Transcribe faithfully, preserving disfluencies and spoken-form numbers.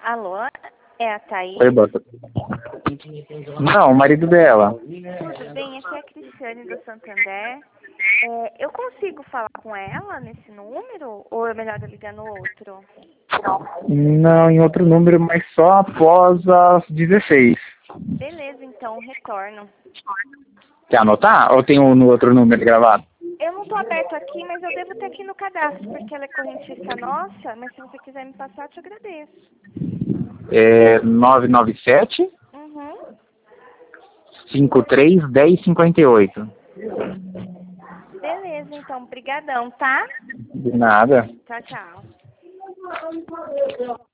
Alô? É a Thaís? Oi, Bota. Não, o marido dela. Tudo bem? Aqui é a Cristiane do Santander. É, eu consigo falar com ela nesse número? Ou é melhor eu ligar no outro? Não, em outro número, mas só após as dezesseis. Beleza, então, retorno. Quer anotar? Ou tem um no outro número gravado? Eu não estou aberto aqui, mas eu devo ter aqui no cadastro, porque ela é correntista nossa, mas se você quiser me passar, eu te agradeço. É nove nove sete, Uhum. cinco três, um zero cinco oito. Beleza, então, brigadão, tá? De nada. Tchau, tchau.